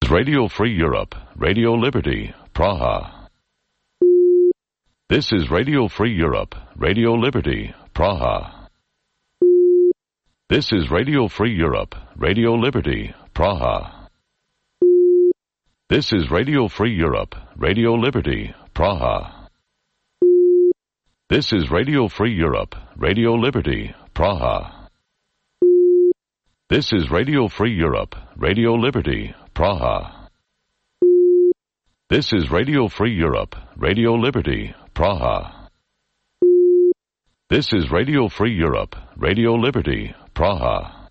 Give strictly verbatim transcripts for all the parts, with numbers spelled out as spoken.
is Radio Free Europe, Radio Liberty, Praha. This is Radio Free Europe, Radio Liberty, Praha. This is Radio Free Europe, Radio Liberty, Praha. This is Radio Free Europe, Radio Liberty, Praha. This is Radio Free Europe, Radio Liberty, Praha. This is Radio Free Europe, Radio Liberty, Praha. This is Radio Free Europe, Radio Liberty, Praha. This is Radio Free Europe, Radio Liberty, Praha.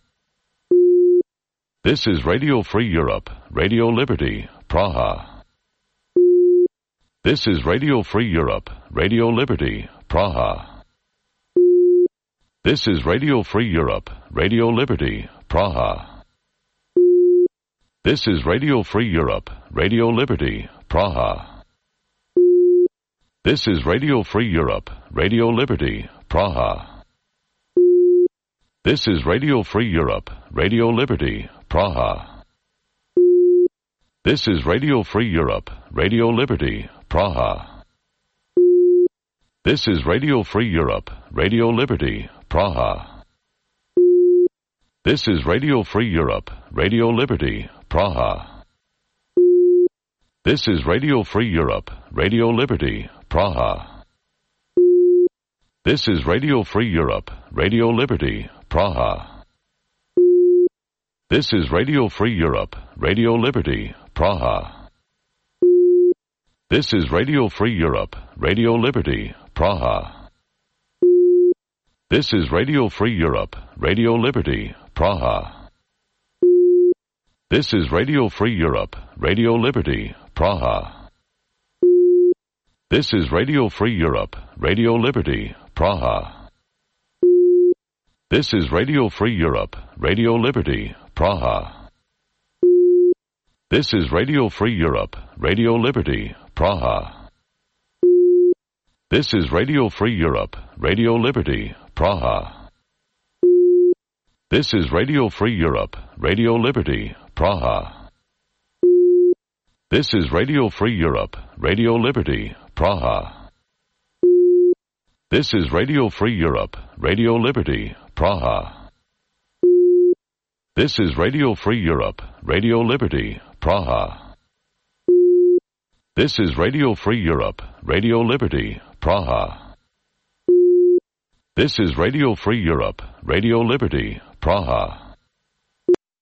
This is Radio Free Europe, Radio Liberty, Praha. This is Radio Free Europe, Radio Liberty, Praha. This is Radio Free Europe, Radio Liberty, Praha. This is Radio Free Europe, Radio Liberty, Praha. This is Radio Free Europe, Radio Liberty, Praha. This is Radio Free Europe, Radio Liberty, Praha. This is Radio Free Europe, Radio Liberty, Praha. This is Radio Free Europe, Radio Liberty, Praha. This is Radio Free Europe, Radio Liberty, Praha. This is Radio Free Europe, Radio Liberty, Praha. This is Radio Free Europe, Radio Liberty, Praha. This is Radio Free Europe, Radio Liberty, Praha. This is Radio Free Europe, Radio Liberty, Praha. This is Radio Free Europe, Radio Liberty, Praha. This is Radio Free Europe, Radio Liberty, Praha. This is Radio Free Europe, Radio Liberty, Praha. This is Radio Free Europe, Radio Liberty, Praha. This is Radio Free Europe, Radio Liberty, Praha. This is Radio Free Europe, Radio Liberty, Praha. This is Radio Free Europe, Radio Liberty, Praha. This is Radio Free Europe, Radio Liberty, Praha. This is Radio Free Europe, Radio Liberty, Praha. This is Radio Free Europe, Radio Liberty, Praha. This is Radio Free Europe, Radio Liberty, Praha. This is Radio Free Europe, Radio Liberty, Praha.